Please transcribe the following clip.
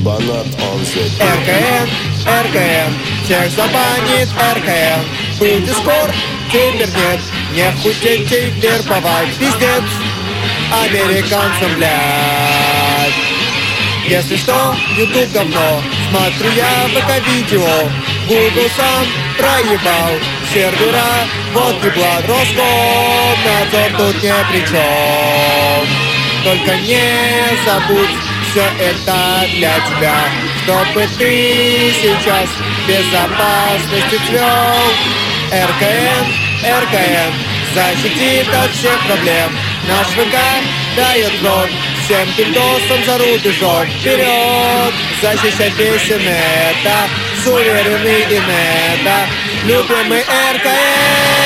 ебанат он же. РКН, всех забанит РКН. Был Дискорд, теперь нет. Не хотите вербовать, пиздец американцам, блядь. Если что, YouTube говно, смотрю я ВК-видео. Google сам проебал сервера, вот еблан Роскомнадзор тут ни при чем. Только не забудь, все это для тебя, чтобы ты сейчас в безопасности цвел. РКН защитит от всех проблем. Наш ВК дает рот всем пиндосам за рубежом. Вперед, защищать весь инета, суверенный инета, любимый РКН.